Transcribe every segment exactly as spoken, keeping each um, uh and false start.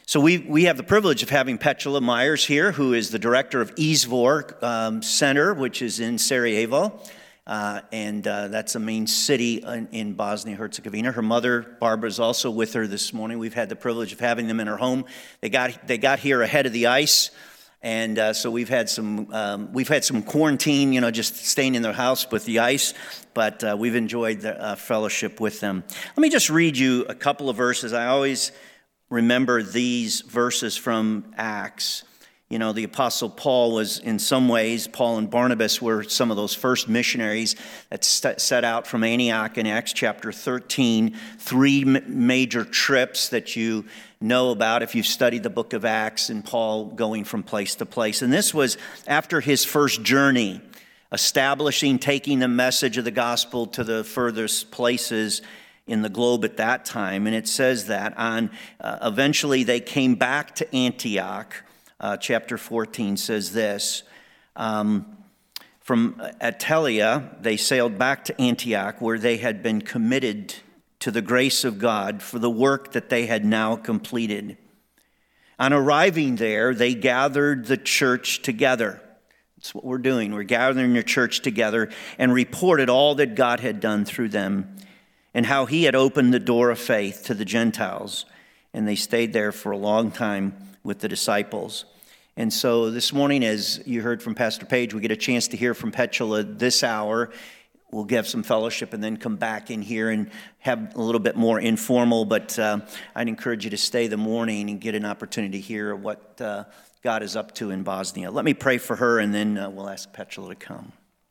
So we we have the privilege of having Petula Myers here, who is the director of Izvor um, Center, which is in Sarajevo, uh, and uh, that's a main city in, in Bosnia-Herzegovina. Her mother, Barbara, is also with her this morning. We've had the privilege of having them in her home. They got they got here ahead of the ice, and uh, so we've had some um, we've had some quarantine, you know, just staying in their house with the ice. But uh, we've enjoyed the uh, fellowship with them. Let me just read you a couple of verses. I always remember these verses from Acts. You know, the Apostle Paul was, in some ways, Paul and Barnabas were some of those first missionaries that set out from Antioch in Acts chapter thirteen. Three major trips that you know about if you've studied the book of Acts, and Paul going from place to place. And this was after his first journey, establishing, taking the message of the gospel to the furthest places in the globe at that time. And it says that on uh, eventually they came back to Antioch. Uh, chapter fourteen says this, um, from Attalia they sailed back to Antioch, where they had been committed to the grace of God for the work that they had now completed. On arriving there, they gathered the church together. That's what we're doing. We're gathering the church together and reported all that God had done through them, and how he had opened the door of faith to the Gentiles. And they stayed there for a long time with the disciples. And so this morning, as you heard from Pastor Page, we get a chance to hear from Petula this hour. We'll give some fellowship and then come back in here and have a little bit more informal. But uh, I'd encourage you to stay the morning and get an opportunity to hear what uh, God is up to in Bosnia. Let me pray for her, and then uh, we'll ask Petula to come.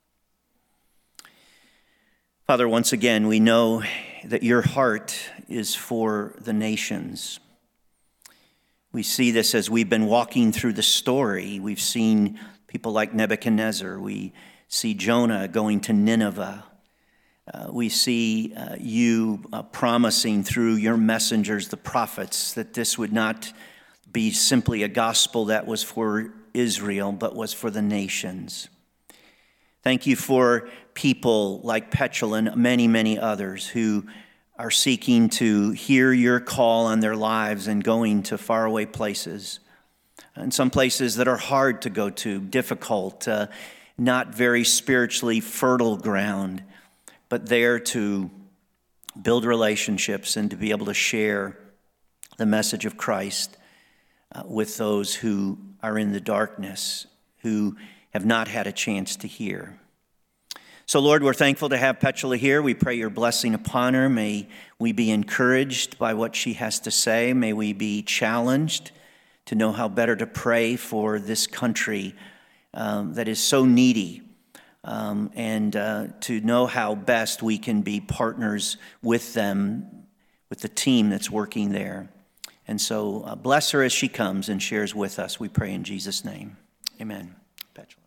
Father, once again, we know that your heart is for the nations. We see this as we've been walking through the story. We've seen people like Nebuchadnezzar. We see Jonah going to Nineveh. Uh, we see uh, you uh, promising through your messengers, the prophets, that this would not be simply a gospel that was for Israel, but was for the nations. Thank you for people like Petula and many, many others who are seeking to hear your call on their lives and going to faraway places. And some places that are hard to go to, difficult, uh, not very spiritually fertile ground, but there to build relationships and to be able to share the message of Christ uh, with those who are in the darkness, who have not had a chance to hear. So, Lord, we're thankful to have Petula here. We pray your blessing upon her. May we be encouraged by what she has to say. May we be challenged to know how better to pray for this country um, that is so needy, um, and uh, to know how best we can be partners with them, with the team that's working there. And so uh, bless her as she comes and shares with us. We pray in Jesus' name. Amen. Petula.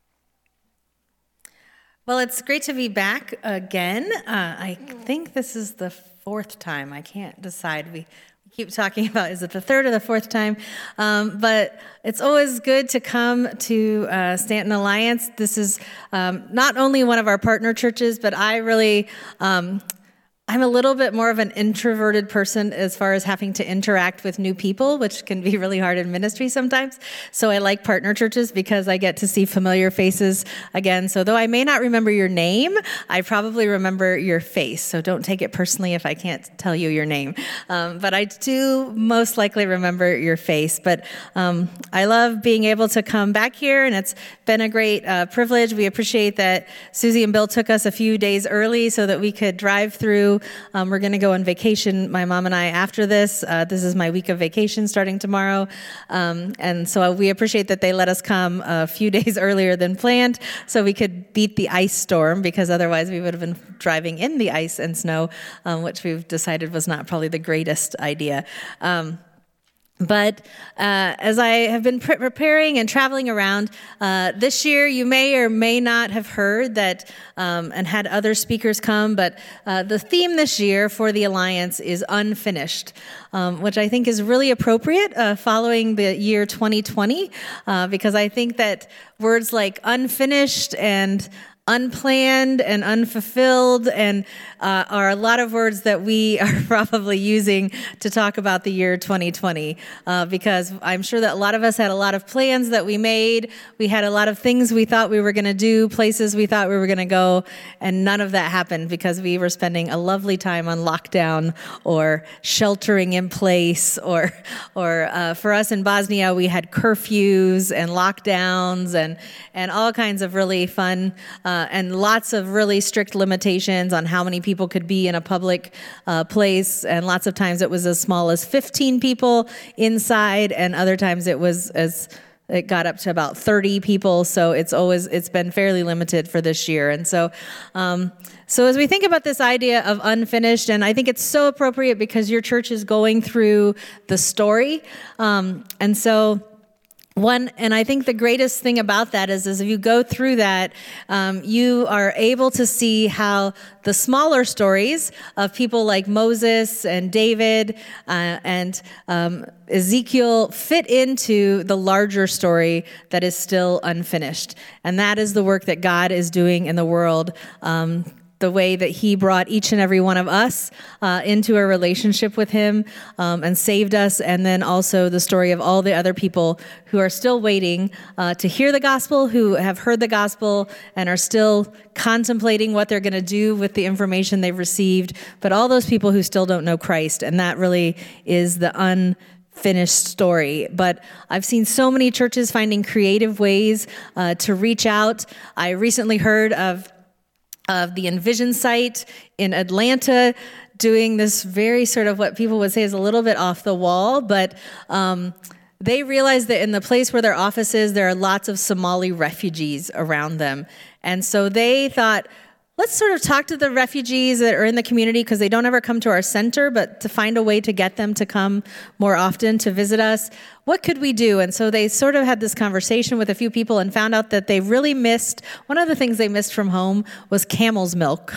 Well, it's great to be back again. Uh, I think this is the fourth time. I can't decide. We keep talking about, is it the third or the fourth time? Um, but it's always good to come to uh, Stanton Alliance. This is um, not only one of our partner churches, but I really... Um, I'm a little bit more of an introverted person as far as having to interact with new people, which can be really hard in ministry sometimes. So I like partner churches because I get to see familiar faces again. So though I may not remember your name, I probably remember your face. So don't take it personally if I can't tell you your name. Um, but I do most likely remember your face. But um, I love being able to come back here, and it's been a great uh, privilege. We appreciate that Susie and Bill took us a few days early so that we could drive through. Um, we're going to go on vacation, my mom and I, after this. Uh, this is my week of vacation starting tomorrow. Um, and so we appreciate that they let us come a few days earlier than planned so we could beat the ice storm, because otherwise we would have been driving in the ice and snow, um, which we've decided was not probably the greatest idea. Um, But uh, as I have been pre- preparing and traveling around, uh, this year you may or may not have heard that um, and had other speakers come, but uh, the theme this year for the Alliance is unfinished, um, which I think is really appropriate uh, following the year twenty twenty, uh, because I think that words like unfinished and unplanned and unfulfilled, and uh, are a lot of words that we are probably using to talk about the year twenty twenty, uh, because I'm sure that a lot of us had a lot of plans that we made. We had a lot of things we thought we were going to do, places we thought we were going to go, and none of that happened because we were spending a lovely time on lockdown or sheltering in place, or or uh, for us in Bosnia, we had curfews and lockdowns and and all kinds of really fun uh, and lots of really strict limitations on how many people could be in a public uh, place. And lots of times it was as small as fifteen people inside, and other times it was as it got up to about thirty people. So it's always, it's been fairly limited for this year. And so, um, so as we think about this idea of unfinished, and I think it's so appropriate because your church is going through the story. Um, and so One, and I think the greatest thing about that is, is if you go through that, um, you are able to see how the smaller stories of people like Moses and David uh, and um, Ezekiel fit into the larger story that is still unfinished. And that is the work that God is doing in the world, um, the way that he brought each and every one of us uh, into a relationship with him um, and saved us, and then also the story of all the other people who are still waiting uh, to hear the gospel, who have heard the gospel and are still contemplating what they're going to do with the information they've received, but all those people who still don't know Christ, and that really is the unfinished story. But I've seen so many churches finding creative ways uh, to reach out. I recently heard of of the Envision site in Atlanta doing this very sort of what people would say is a little bit off the wall, but um, they realized that in the place where their office is, there are lots of Somali refugees around them. And so they thought, let's sort of talk to the refugees that are in the community because they don't ever come to our center, but to find a way to get them to come more often to visit us. What could we do? And so they sort of had this conversation with a few people and found out that they really missed, one of the things they missed from home was camel's milk.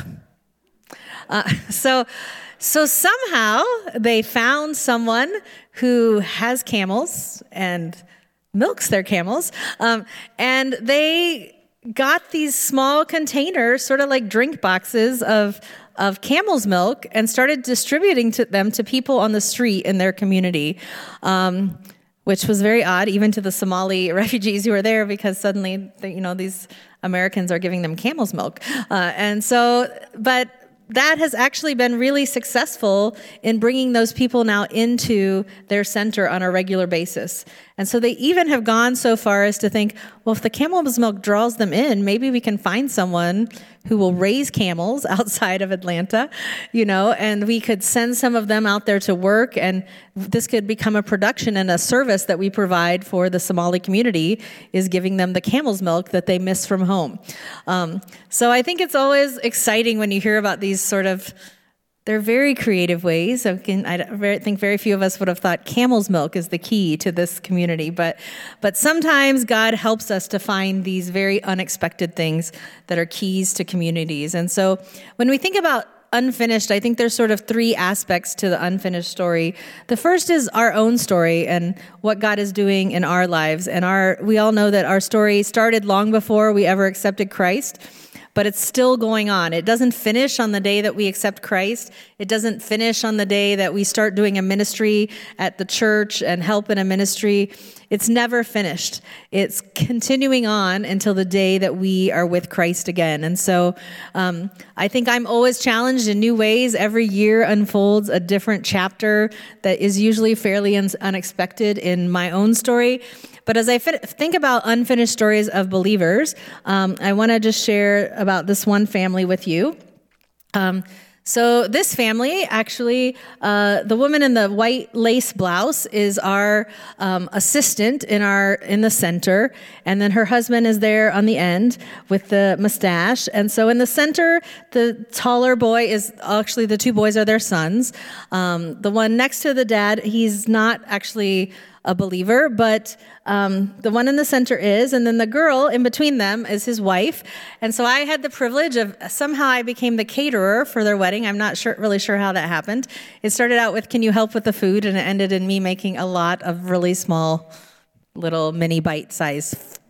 Uh, so, so somehow they found someone who has camels and milks their camels, um, and they got these small containers, sort of like drink boxes of of camel's milk, and started distributing to them to people on the street in their community, um, which was very odd, even to the Somali refugees who were there, because suddenly, you know, these Americans are giving them camel's milk, uh, and so, but. That has actually been really successful in bringing those people now into their center on a regular basis. And so they even have gone so far as to think, well, if the camel's milk draws them in, maybe we can find someone who will raise camels outside of Atlanta, you know, and we could send some of them out there to work, and this could become a production and a service that we provide for the Somali community, is giving them the camel's milk that they miss from home. Um, so I think it's always exciting when you hear about these sort of, they're very creative ways. I, can, I think very few of us would have thought camel's milk is the key to this community, but but sometimes God helps us to find these very unexpected things that are keys to communities. And so when we think about unfinished, I think there's sort of three aspects to the unfinished story. The first is our own story and what God is doing in our lives. And our we all know that our story started long before we ever accepted Christ, but it's still going on. It doesn't finish on the day that we accept Christ. It doesn't finish on the day that we start doing a ministry at the church and help in a ministry. It's never finished. It's continuing on until the day that we are with Christ again. And so um, I think I'm always challenged in new ways. Every year unfolds a different chapter that is usually fairly un- unexpected in my own story. But as I fit, think about unfinished stories of believers, um, I want to just share about this one family with you. Um, so this family, actually, uh, the woman in the white lace blouse is our um, assistant in our in the center, and then her husband is there on the end with the mustache. And so in the center, the taller boy is actually, the two boys are their sons. Um, the one next to the dad, he's not actually a believer, but um, the one in the center is, and then the girl in between them is his wife. And so I had the privilege of, somehow I became the caterer for their wedding. I'm not sure, really sure how that happened. It started out with, can you help with the food? And it ended in me making a lot of really small, little mini bite-sized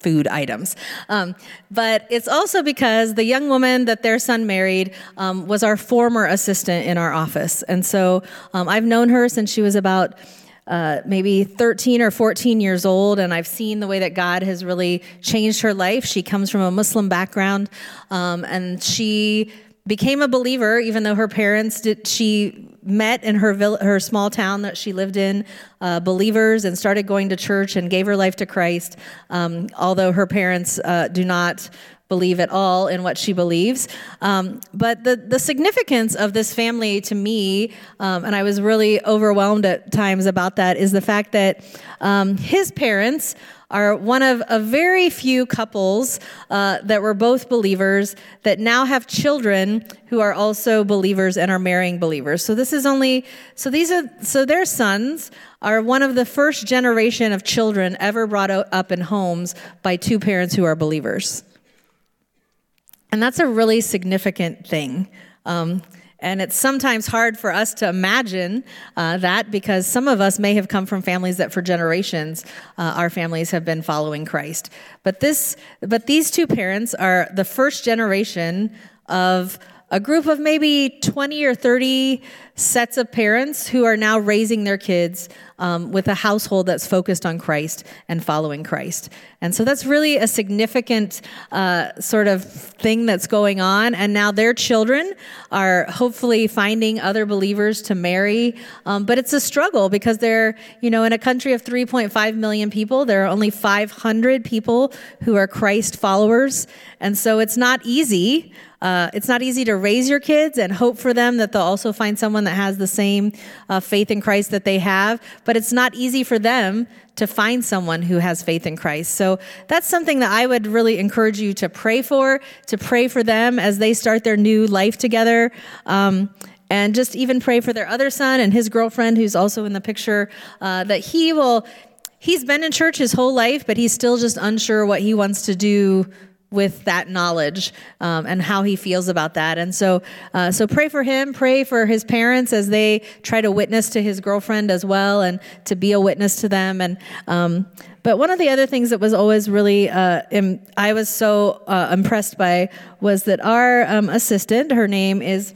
food items. Um, but it's also because the young woman that their son married um, was our former assistant in our office. And so um, I've known her since she was about uh, maybe thirteen or fourteen years old, and I've seen the way that God has really changed her life. She comes from a Muslim background, um, and she became a believer, even though her parents did, she met in her vill- her small town that she lived in, uh, believers, and started going to church and gave her life to Christ, um, although her parents uh, do not believe at all in what she believes. Um, but the, the significance of this family to me, um, and I was really overwhelmed at times about that, is the fact that um, his parents are one of a very few couples uh, that were both believers that now have children who are also believers and are marrying believers. So this is only, so these are, so their sons are one of the first generation of children ever brought up in homes by two parents who are believers. And that's a really significant thing. Um, and it's sometimes hard for us to imagine uh, that, because some of us may have come from families that for generations uh, our families have been following Christ. But this, but these two parents are the first generation of a group of maybe twenty or thirty sets of parents who are now raising their kids um, with a household that's focused on Christ and following Christ. And so that's really a significant uh, sort of thing that's going on. And now their children are hopefully finding other believers to marry. Um, but it's a struggle because they're, you know, in a country of three point five million people, there are only five hundred people who are Christ followers. And so it's not easy. Uh, it's not easy to raise your kids and hope for them that they'll also find someone that has the same uh, faith in Christ that they have, but it's not easy for them to find someone who has faith in Christ. So that's something that I would really encourage you to pray for, to pray for them as they start their new life together. Um, and just even pray for their other son and his girlfriend, who's also in the picture, uh, that he will, he's been in church his whole life, but he's still just unsure what he wants to do with that knowledge um, and how he feels about that. And so uh, so pray for him, pray for his parents as they try to witness to his girlfriend as well and to be a witness to them. And um, but one of the other things that was always really, uh, im- I was so uh, impressed by was that our um, assistant, her name is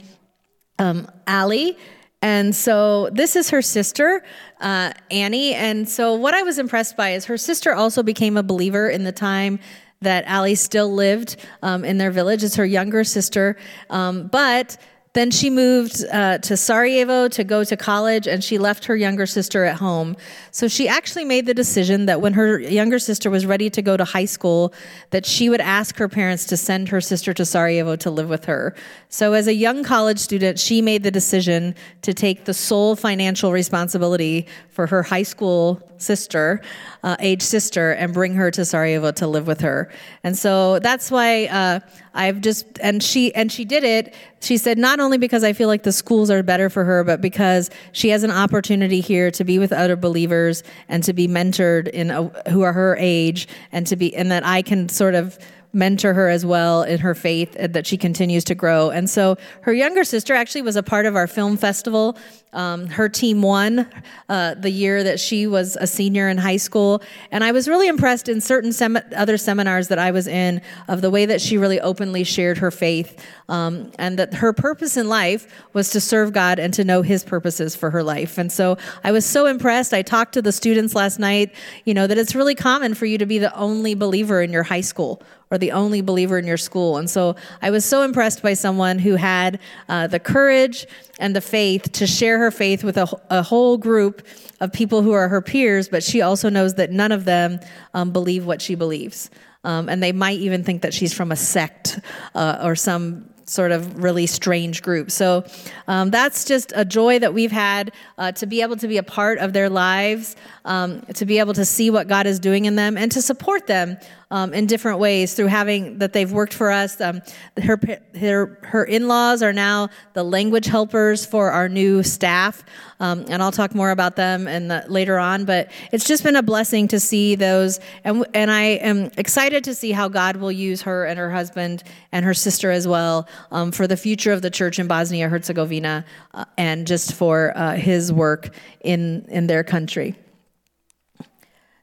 um, Allie, and so this is her sister, uh, Annie. And so what I was impressed by is her sister also became a believer in the time that Allie still lived um, in their village. It's her younger sister. Um, but then she moved uh, to Sarajevo to go to college, and she left her younger sister at home. So she actually made the decision that when her younger sister was ready to go to high school, that she would ask her parents to send her sister to Sarajevo to live with her. So as a young college student, she made the decision to take the sole financial responsibility for her high school sister, uh, age sister, and bring her to Sarajevo to live with her. And so that's why uh, I've just, and she, and she did it. She said, not only because I feel like the schools are better for her, but because she has an opportunity here to be with other believers and to be mentored in a, who are her age, and to be, and that I can sort of mentor her as well in her faith, that she continues to grow. And so her younger sister actually was a part of our film festival. Um, her team won uh, the year that she was a senior in high school. And I was really impressed in certain sem- other seminars that I was in of the way that she really openly shared her faith, um, and that her purpose in life was to serve God and to know his purposes for her life. And so I was so impressed. I talked to the students last night, you know, that it's really common for you to be the only believer in your high school or the only believer in your school. And so I was so impressed by someone who had uh, the courage and the faith to share her faith with a, a whole group of people who are her peers, but she also knows that none of them um, believe what she believes. Um, and they might even think that she's from a sect uh, or some sort of really strange group. So um, that's just a joy that we've had uh, to be able to be a part of their lives, um, to be able to see what God is doing in them, and to support them um, in different ways through having that they've worked for us. Um, her, her her in-laws are now the language helpers for our new staff, um, and I'll talk more about them in the, later on. But it's just been a blessing to see those, and and I am excited to see how God will use her and her husband and her sister as well um, for the future of the church in Bosnia-Herzegovina uh, and just for uh, his work in in their country.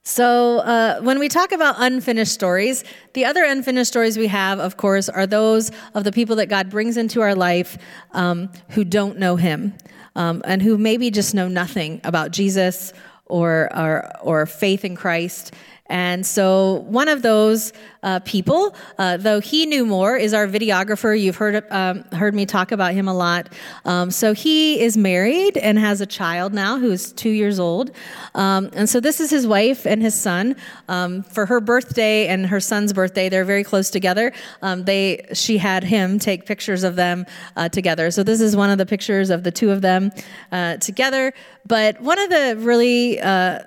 So uh, when we talk about unfinished stories, the other unfinished stories we have, of course, are those of the people that God brings into our life um, who don't know him um, and who maybe just know nothing about Jesus or, or, or faith in Christ. And so one of those uh, people, uh, though he knew more, is our videographer. You've heard um, heard me talk about him a lot. Um, so he is married and has a child now who is two years old. Um, and so this is his wife and his son. Um, for her birthday and her son's birthday, they're very close together. Um, they she had him take pictures of them uh, together. So this is one of the pictures of the two of them uh, together. But one of the really uh,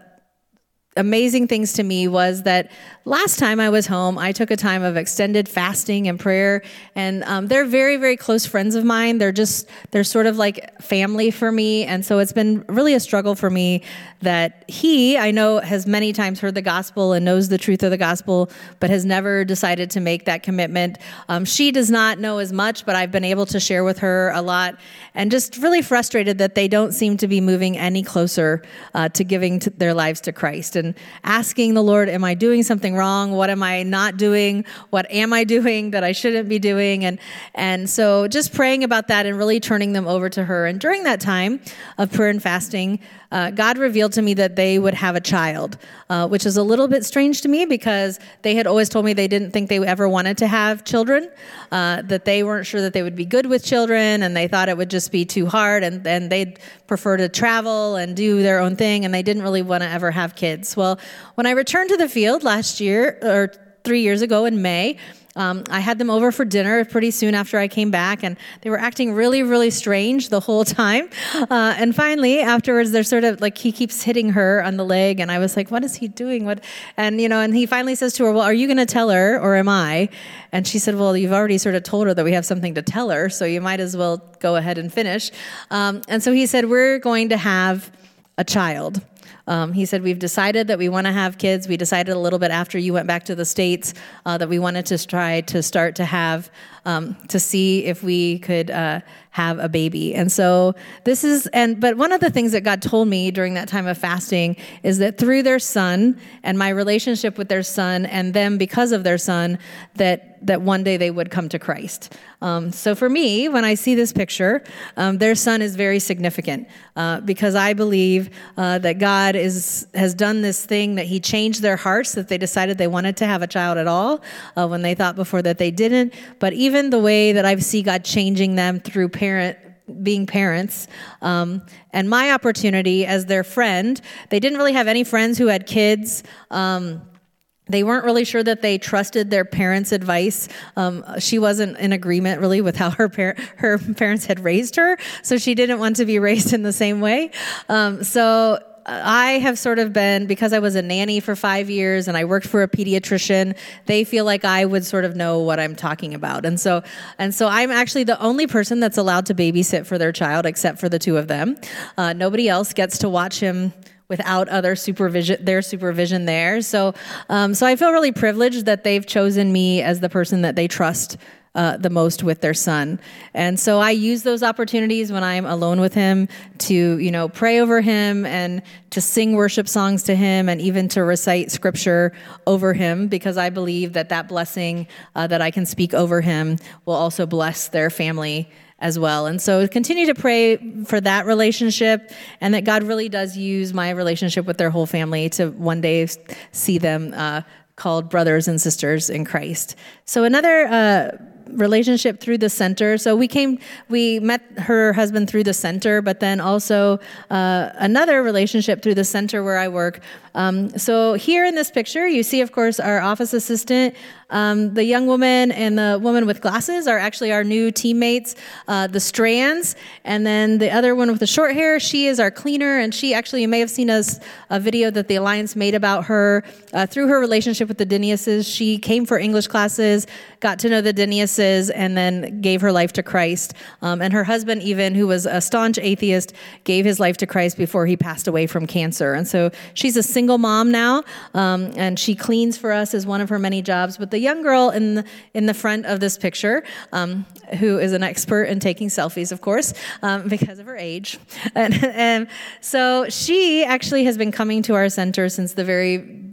amazing things to me was that last time I was home, I took a time of extended fasting and prayer, and um, they're very, very close friends of mine. They're just, they're sort of like family for me, and so it's been really a struggle for me that he, I know, has many times heard the gospel and knows the truth of the gospel, but has never decided to make that commitment. Um, she does not know as much, but I've been able to share with her a lot, and just really frustrated that they don't seem to be moving any closer uh, to giving to their lives to Christ. And asking the Lord, am I doing something wrong? What am I not doing? What am I doing that I shouldn't be doing? And and so just praying about that and really turning them over to her. And during that time of prayer and fasting, uh, God revealed to me that they would have a child, uh, which is a little bit strange to me because they had always told me they didn't think they ever wanted to have children, uh, that they weren't sure that they would be good with children, and they thought it would just be too hard, and, and they'd prefer to travel and do their own thing, and they didn't really want to ever have kids. Well, when I returned to the field last year, or three years ago in May, Um, I had them over for dinner pretty soon after I came back, and they were acting really, really strange the whole time. Uh, and finally, afterwards, they're sort of like, he keeps hitting her on the leg, and I was like, what is he doing? What? And, you know, and he finally says to her, well, are you going to tell her, or am I? And she said, well, you've already sort of told her that we have something to tell her, so you might as well go ahead and finish. Um, and so he said, we're going to have a child. Um, he said, we've decided that we want to have kids. We decided a little bit after you went back to the States uh, that we wanted to try to start to have, um, to see if we could uh, have a baby. And so this is, and but one of the things that God told me during that time of fasting is that through their son and my relationship with their son and them because of their son, that that one day they would come to Christ. Um, so for me, when I see this picture, um, their son is very significant uh, because I believe uh, that God is has done this thing that he changed their hearts, that they decided they wanted to have a child at all uh, when they thought before that they didn't. But even the way that I see God changing them through parent being parents, um, and my opportunity as their friend, they didn't really have any friends who had kids. Um, They weren't really sure that they trusted their parents' advice. Um, she wasn't in agreement really with how her par- her parents had raised her, so she didn't want to be raised in the same way. Um, so I have sort of been, because I was a nanny for five years and I worked for a pediatrician, they feel like I would sort of know what I'm talking about. And so and so I'm actually the only person that's allowed to babysit for their child except for the two of them. Uh, nobody else gets to watch him without other supervision, their supervision there. So, um, so I feel really privileged that they've chosen me as the person that they trust uh, the most with their son. And so I use those opportunities when I'm alone with him to, you know, pray over him and to sing worship songs to him and even to recite scripture over him, because I believe that that blessing uh, that I can speak over him will also bless their family as well. And so continue to pray for that relationship, and that God really does use my relationship with their whole family to one day see them uh, called brothers and sisters in Christ. So another uh, relationship through the center. So we came, we met her husband through the center, but then also uh, another relationship through the center where I work. Um, so here in this picture, you see, of course, our office assistant. Um, the young woman and the woman with glasses are actually our new teammates, uh, the Strands. And then the other one with the short hair, she is our cleaner. And she actually, you may have seen us, a video that the Alliance made about her. Uh, through her relationship with the Deniuses, she came for English classes, got to know the Deniuses, and then gave her life to Christ. Um, and her husband, even, who was a staunch atheist, gave his life to Christ before he passed away from cancer. And so she's a single mom now, um, and she cleans for us as one of her many jobs. But the young girl in the, in the front of this picture, um, who is an expert in taking selfies, of course, um, because of her age. And, and so she actually has been coming to our center since the very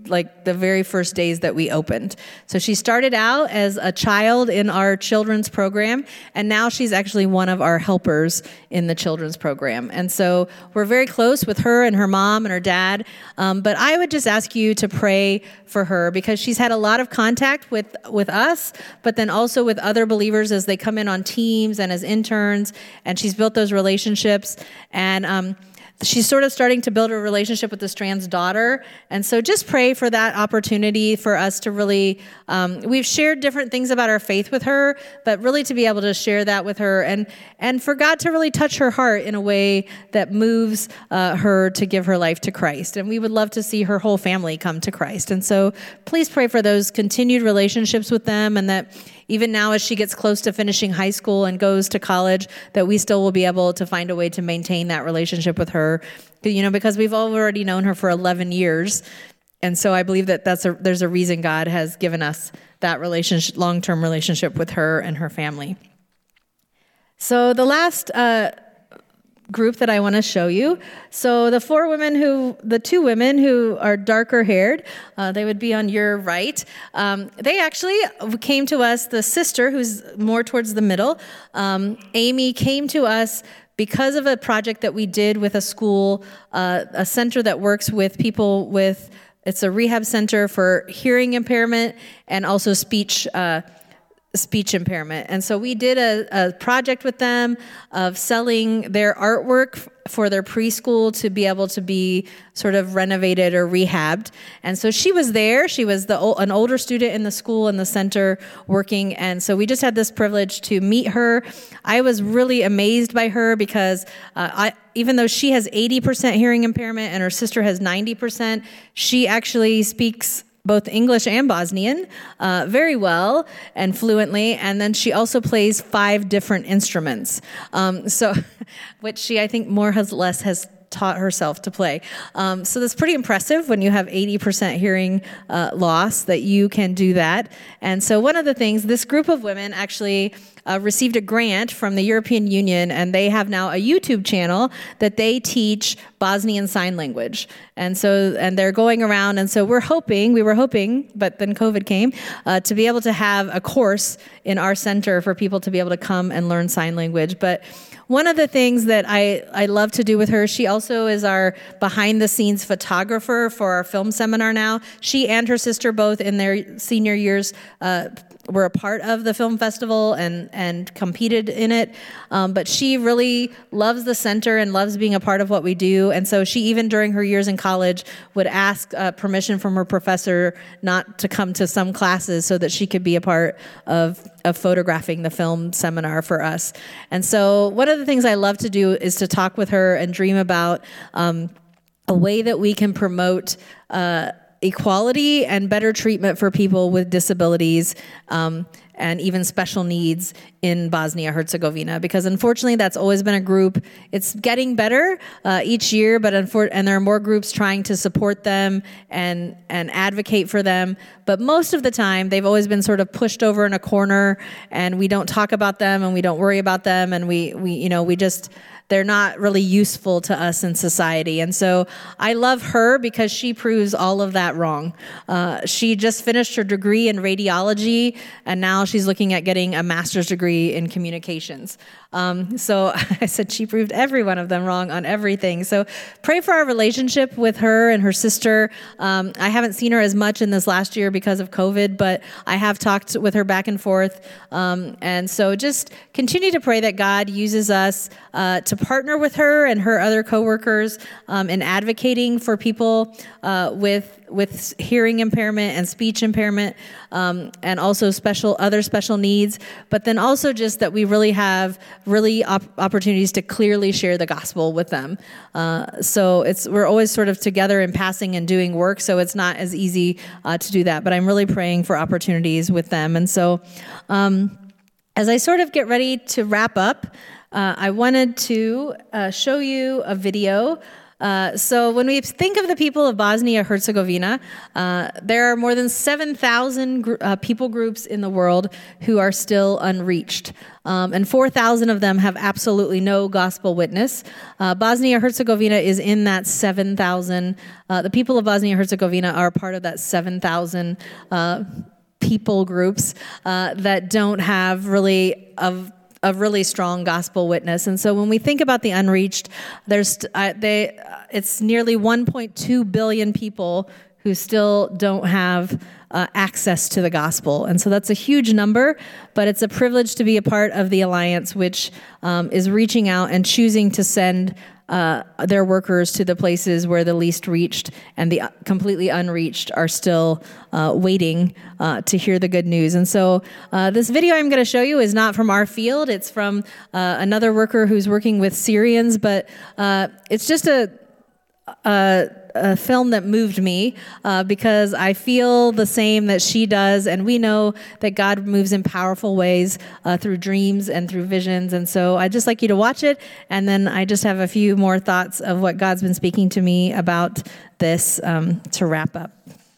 like the very first days that we opened. So she started out as a child in our children's program, and now she's actually one of our helpers in the children's program. And so we're very close with her and her mom and her dad. Um, but I would just ask you to pray for her, because she's had a lot of contact with, with us, but then also with other believers as they come in on teams and as interns, and she's built those relationships. And um, she's sort of starting to build a relationship with the Strand's daughter. And so just pray for that opportunity for us to really, um, we've shared different things about our faith with her, but really to be able to share that with her, and, and for God to really touch her heart in a way that moves uh, her to give her life to Christ. And we would love to see her whole family come to Christ. And so please pray for those continued relationships with them, and that even now as she gets close to finishing high school and goes to college, that we still will be able to find a way to maintain that relationship with her, you know, because we've already known her for eleven years. And so I believe that that's a, there's a reason God has given us that relationship, long-term relationship with her and her family. So the last uh, group that I want to show you. So the four women who, the two women who are darker haired, uh, they would be on your right. Um, they actually came to us, the sister who's more towards the middle, um, Amy, came to us because of a project that we did with a school, uh, a center that works with people with, it's a rehab center for hearing impairment and also speech uh speech impairment. And so we did a, a project with them of selling their artwork for their preschool to be able to be sort of renovated or rehabbed. And so she was there. She was the an older student in the school and the center working. And so we just had this privilege to meet her. I was really amazed by her because uh, I, even though she has eighty percent hearing impairment and her sister has ninety percent, she actually speaks both English and Bosnian uh, very well and fluently. And then she also plays five different instruments, um, so which she, I think, more or less has taught herself to play. Um, so that's pretty impressive when you have eighty percent hearing uh, loss, that you can do that. And so one of the things, this group of women actually uh, received a grant from the European Union, and they have now a YouTube channel that they teach Bosnian Sign Language. And so, and they're going around, and so we're hoping, we were hoping, but then COVID came, uh, to be able to have a course in our center for people to be able to come and learn sign language. But one of the things that I, I love to do with her, she also is our behind-the-scenes photographer for our film seminar now. She and her sister, both in their senior years, uh, were a part of the film festival and, and competed in it. Um, but she really loves the center and loves being a part of what we do. And so she, even during her years in college, would ask uh, permission from her professor not to come to some classes so that she could be a part of, of photographing the film seminar for us. And so one of the things I love to do is to talk with her and dream about um, a way that we can promote uh, equality and better treatment for people with disabilities um, and even special needs in Bosnia-Herzegovina, because unfortunately that's always been a group. It's getting better uh, each year, but unfor- and there are more groups trying to support them and and advocate for them. But most of the time, they've always been sort of pushed over in a corner, and we don't talk about them, and we don't worry about them, and we we you know we just. They're not really useful to us in society. And so I love her because she proves all of that wrong. Uh, she just finished her degree in radiology, and now she's looking at getting a master's degree in communications. Um, so I said she proved every one of them wrong on everything. So pray for our relationship with her and her sister. Um, I haven't seen her as much in this last year because of COVID, but I have talked with her back and forth. Um, and so just continue to pray that God uses us uh, to partner with her and her other coworkers um, in advocating for people uh, with with hearing impairment and speech impairment, um, and also special other special needs. But then also just that we really have really op- opportunities to clearly share the gospel with them. Uh, so it's we're always sort of together in passing and doing work, so it's not as easy uh, to do that. But I'm really praying for opportunities with them. And so um, as I sort of get ready to wrap up, uh, I wanted to uh, show you a video Uh, so when we think of the people of Bosnia-Herzegovina, uh, there are more than seven thousand gr- uh, people groups in the world who are still unreached. Um, and four thousand of them have absolutely no gospel witness. Uh, Bosnia-Herzegovina is in that seven thousand. Uh, the people of Bosnia-Herzegovina are part of that seven thousand uh, people groups uh, that don't have really of a really strong gospel witness. And so when we think about the unreached, there's uh, they it's nearly one point two billion people who still don't have uh, access to the gospel. And so that's a huge number, but it's a privilege to be a part of the Alliance, which um, is reaching out and choosing to send uh, their workers to the places where the least reached and the completely unreached are still uh, waiting uh, to hear the good news. And so uh, this video I'm going to show you is not from our field. It's from uh, another worker who's working with Syrians, but uh, it's just a, a, a film that moved me uh, because I feel the same that she does, and we know that God moves in powerful ways uh, through dreams and through visions. And so I'd just like you to watch it, and then I just have a few more thoughts of what God's been speaking to me about this um, to wrap up.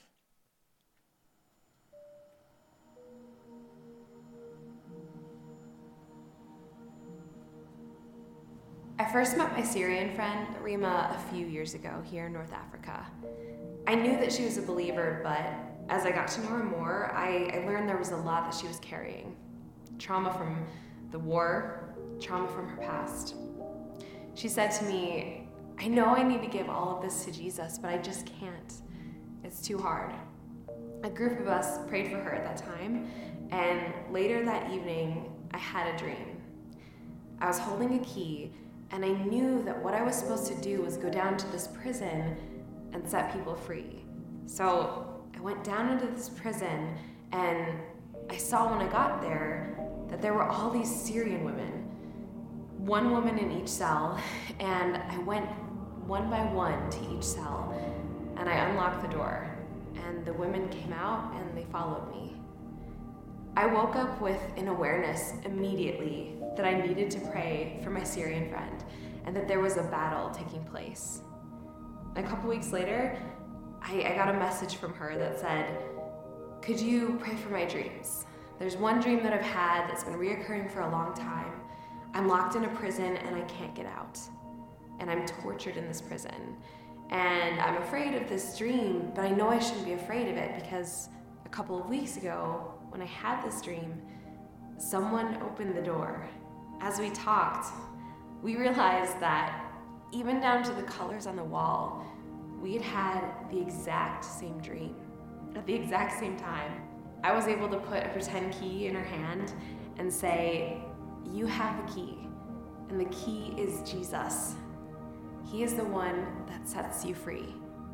I first met my Syrian friend, Rima, a few years ago here in North Africa. I knew that she was a believer, but as I got to know her more, I, I learned there was a lot that she was carrying. Trauma from the war, trauma from her past. She said to me, I know I need to give all of this to Jesus, but I just can't. It's too hard. A group of us prayed for her at that time, and later that evening, I had a dream. I was holding a key, and I knew that what I was supposed to do was go down to this prison and set people free. So I went down into this prison, and I saw when I got there that there were all these Syrian women, one woman in each cell, and I went one by one to each cell, and I unlocked the door, and the women came out and they followed me. I woke up with an awareness immediately that I needed to pray for my Syrian friend and that there was a battle taking place. A couple weeks later, I, I got a message from her that said, could you pray for my dreams? There's one dream that I've had that's been reoccurring for a long time. I'm locked in a prison and I can't get out. And I'm tortured in this prison. And I'm afraid of this dream, but I know I shouldn't be afraid of it because a couple of weeks ago, when I had this dream, someone opened the door. As we talked, we realized that even down to the colors on the wall, we had had the exact same dream at the exact same time. I was able to put a pretend key in her hand and say, you have the key, and the key is Jesus. He is the one that sets you free.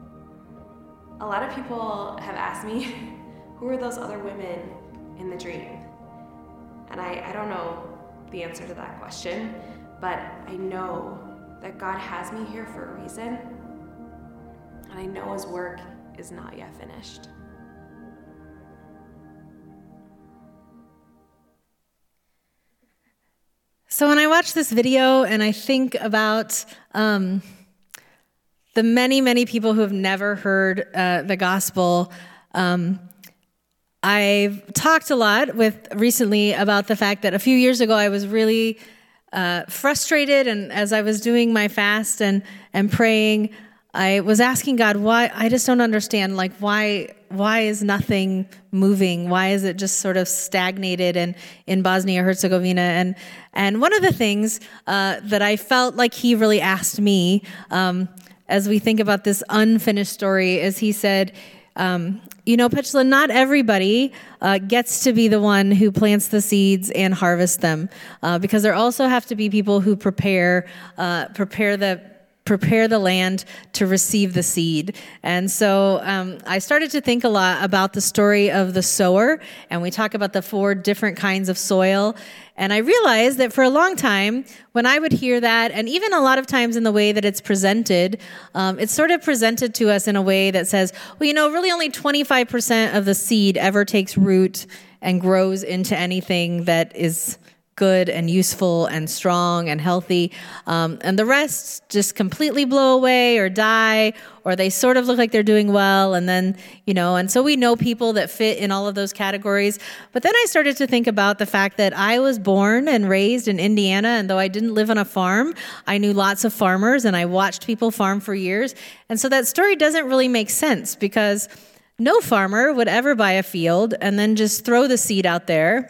A lot of people have asked me, who are those other women in the dream? And I, I don't know the answer to that question, but I know that God has me here for a reason, and I know his work is not yet finished. So when I watch this video and I think about um, the many, many people who have never heard uh, the gospel, um, I've talked a lot with recently about the fact that a few years ago I was really uh, frustrated, and as I was doing my fast and and praying, I was asking God, why, I just don't understand, like, why why is nothing moving? Why is it just sort of stagnated in, in Bosnia-Herzegovina? And and one of the things uh, that I felt like he really asked me, um, as we think about this unfinished story, is he said, um, you know, Petula, not everybody uh, gets to be the one who plants the seeds and harvests them, uh, because there also have to be people who prepare uh, prepare the prepare the land to receive the seed. And so um, I started to think a lot about the story of the sower, and we talk about the four different kinds of soil. And I realized that for a long time, when I would hear that, and even a lot of times in the way that it's presented, um, it's sort of presented to us in a way that says, well, you know, really only twenty-five percent of the seed ever takes root and grows into anything that is good and useful and strong and healthy. Um, and the rest just completely blow away or die, or they sort of look like they're doing well. And then, you know, and so we know people that fit in all of those categories. But then I started to think about the fact that I was born and raised in Indiana. And though I didn't live on a farm, I knew lots of farmers and I watched people farm for years. And so that story doesn't really make sense, because no farmer would ever buy a field and then just throw the seed out there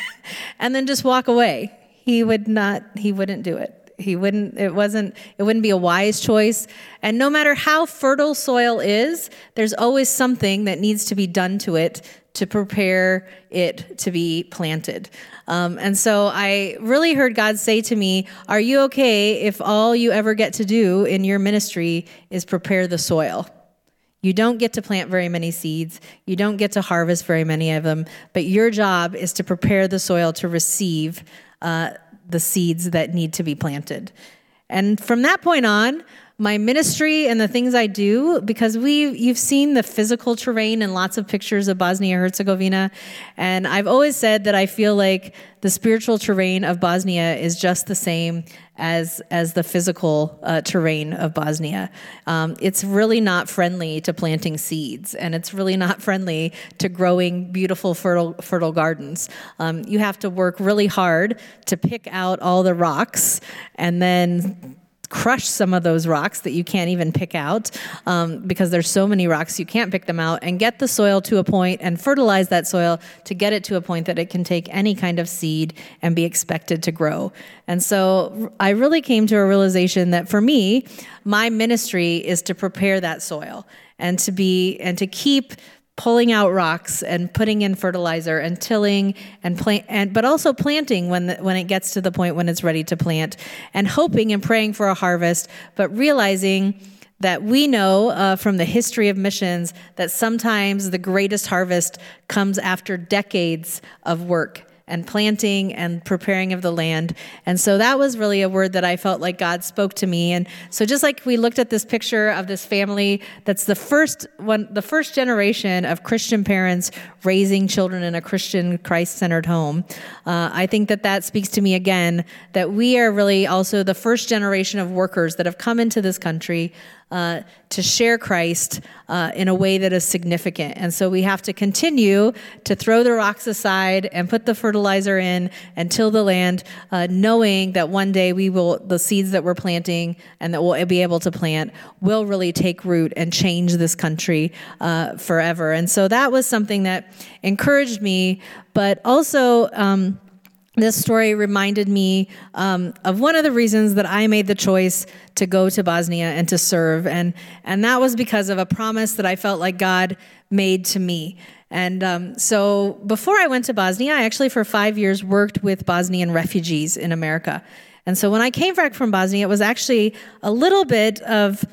and then just walk away. He would not, he wouldn't do it. He wouldn't, it wasn't, it wouldn't be a wise choice. And no matter how fertile soil is, there's always something that needs to be done to it to prepare it to be planted. Um, and so I really heard God say to me, are you okay if all you ever get to do in your ministry is prepare the soil? You don't get to plant very many seeds. You don't get to harvest very many of them. But your job is to prepare the soil to receive uh, the seeds that need to be planted. And from that point on, my ministry and the things I do, because we you've seen the physical terrain and lots of pictures of Bosnia-Herzegovina, and I've always said that I feel like the spiritual terrain of Bosnia is just the same as as the physical uh, terrain of Bosnia. Um, it's really not friendly to planting seeds, and it's really not friendly to growing beautiful fertile fertile gardens. Um, you have to work really hard to pick out all the rocks and then crush some of those rocks that you can't even pick out um, because there's so many rocks you can't pick them out, and get the soil to a point and fertilize that soil to get it to a point that it can take any kind of seed and be expected to grow. And so I really came to a realization that for me, my ministry is to prepare that soil and to be and to keep pulling out rocks and putting in fertilizer and tilling and plant, and but also planting when the, when it gets to the point when it's ready to plant, and hoping and praying for a harvest, but realizing that we know uh, from the history of missions that sometimes the greatest harvest comes after decades of work and planting and preparing of the land. And so that was really a word that I felt like God spoke to me. And so just like we looked at this picture of this family, that's the first one, the first generation of Christian parents raising children in a Christian, Christ-centered home. Uh, I think that that speaks to me again, that we are really also the first generation of workers that have come into this country Uh, to share Christ uh, in a way that is significant. And so we have to continue to throw the rocks aside and put the fertilizer in and till the land, uh, knowing that one day we will, the seeds that we're planting and that we'll be able to plant will really take root and change this country uh, forever. And so that was something that encouraged me, but also um, this story reminded me um, of one of the reasons that I made the choice to go to Bosnia and to serve. And, and that was because of a promise that I felt like God made to me. And um, so before I went to Bosnia, I actually for five years worked with Bosnian refugees in America. And so when I came back from Bosnia, it was actually a little bit of,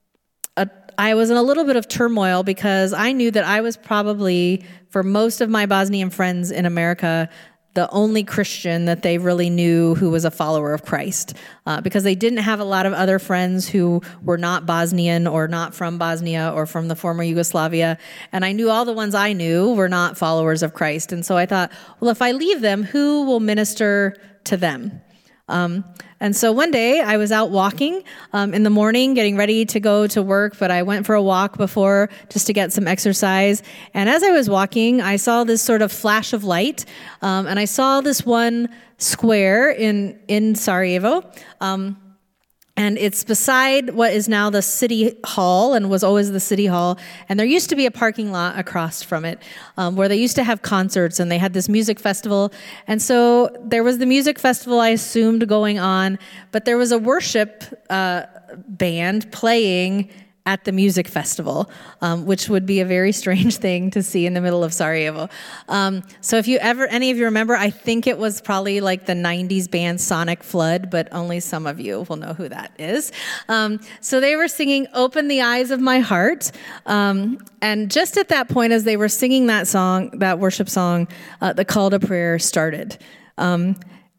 a, I was in a little bit of turmoil, because I knew that I was probably, for most of my Bosnian friends in America, the only Christian that they really knew who was a follower of Christ, uh, because they didn't have a lot of other friends who were not Bosnian or not from Bosnia or from the former Yugoslavia. And I knew all the ones I knew were not followers of Christ. And so I thought, well, if I leave them, who will minister to them? Um, and so one day I was out walking um, in the morning, getting ready to go to work, but I went for a walk before just to get some exercise. And as I was walking, I saw this sort of flash of light, um, and I saw this one square in, in Sarajevo. Um, And it's beside what is now the city hall and was always the city hall. And there used to be a parking lot across from it um, where they used to have concerts, and they had this music festival. And so there was the music festival, I assumed, going on, but there was a worship uh, band playing at the music festival, um, which would be a very strange thing to see in the middle of Sarajevo. Um, so if you ever, any of you remember, I think it was probably like the nineties band Sonic Flood, but only some of you will know who that is. Um, so they were singing Open the Eyes of My Heart. Um, and just at that point, as they were singing that song, that worship song, uh, the call to prayer started. Um,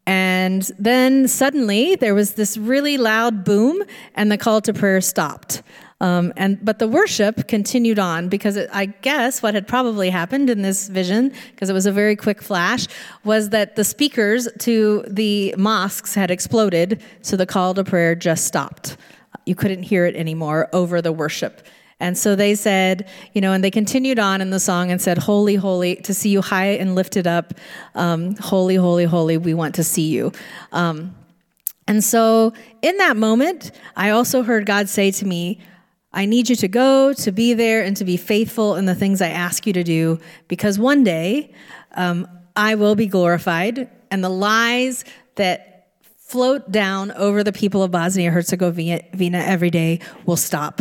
and then suddenly there was this really loud boom, and the call to prayer stopped. Um, and but the worship continued on because it, I guess what had probably happened in this vision, because it was a very quick flash, was that the speakers to the mosques had exploded, so the call to prayer just stopped. You couldn't hear it anymore over the worship. And so they said, you know, and they continued on in the song and said, holy, holy, to see you high and lifted up, um, holy, holy, holy, we want to see you. Um, and so in that moment, I also heard God say to me, I need you to go, to be there, and to be faithful in the things I ask you to do, because one day um, I will be glorified, and the lies that float down over the people of Bosnia-Herzegovina every day will stop.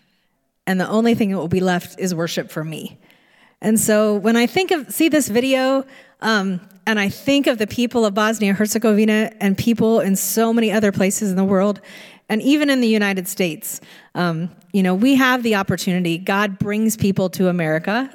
And the only thing that will be left is worship for me. And so when I think of, see this video, um, and I think of the people of Bosnia-Herzegovina and people in so many other places in the world, and even in the United States, um, you know, we have the opportunity. God brings people to America.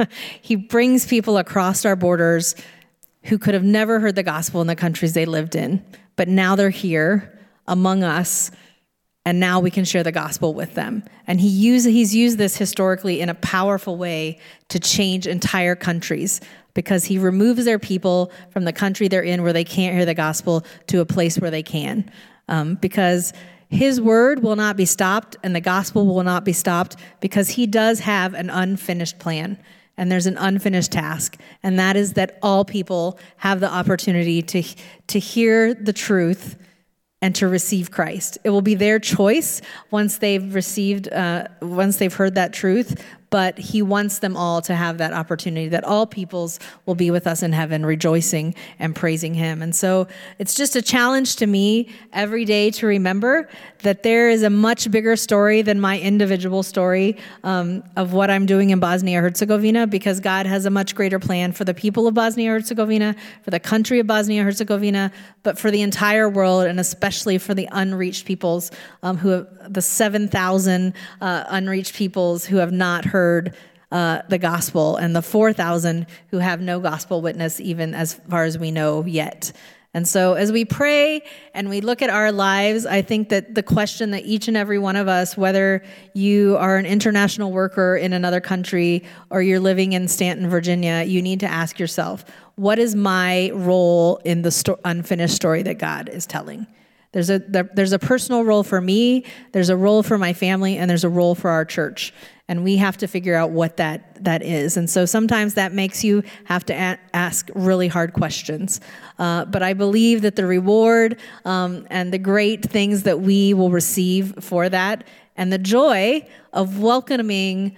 He brings people across our borders who could have never heard the gospel in the countries they lived in, but now they're here among us. And now we can share the gospel with them. And he use, he's used this historically in a powerful way to change entire countries, because he removes their people from the country they're in where they can't hear the gospel to a place where they can. Um, because his word will not be stopped and the gospel will not be stopped, because he does have an unfinished plan. And there's an unfinished task. And that is that all people have the opportunity to, to hear the truth and to receive Christ. It will be their choice once they've received, uh, once they've heard that truth, but he wants them all to have that opportunity, that all peoples will be with us in heaven, rejoicing and praising him. And so it's just a challenge to me every day to remember that there is a much bigger story than my individual story um, of what I'm doing in Bosnia-Herzegovina, because God has a much greater plan for the people of Bosnia-Herzegovina, for the country of Bosnia-Herzegovina, but for the entire world, and especially for the unreached peoples, um, who have the seven thousand uh, unreached peoples who have not heard uh, the gospel, and the four thousand who have no gospel witness, even as far as we know yet. And so as we pray and we look at our lives, I think that the question that each and every one of us, whether you are an international worker in another country or you're living in Stanton, Virginia, you need to ask yourself, what is my role in the sto- unfinished story that God is telling? There's a there, there's a personal role for me, there's a role for my family, and there's a role for our church. And we have to figure out what that that is. And so sometimes that makes you have to a- ask really hard questions. Uh, but I believe that the reward um, and the great things that we will receive for that, and the joy of welcoming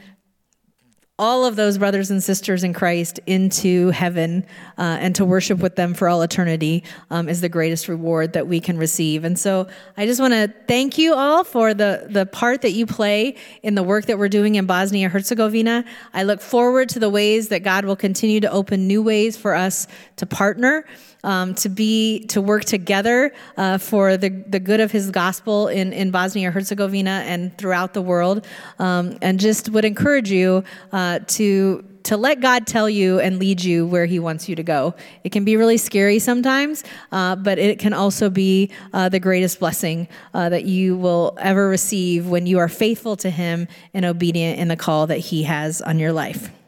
all of those brothers and sisters in Christ into heaven uh, and to worship with them for all eternity um, is the greatest reward that we can receive. And so I just want to thank you all for the, the part that you play in the work that we're doing in Bosnia-Herzegovina. I look forward to the ways that God will continue to open new ways for us to partner, Um, to be to work together uh, for the, the good of his gospel in, in Bosnia-Herzegovina and throughout the world, um, and just would encourage you uh, to to let God tell you and lead you where he wants you to go. It can be really scary sometimes, uh, but it can also be uh, the greatest blessing uh, that you will ever receive when you are faithful to him and obedient in the call that he has on your life.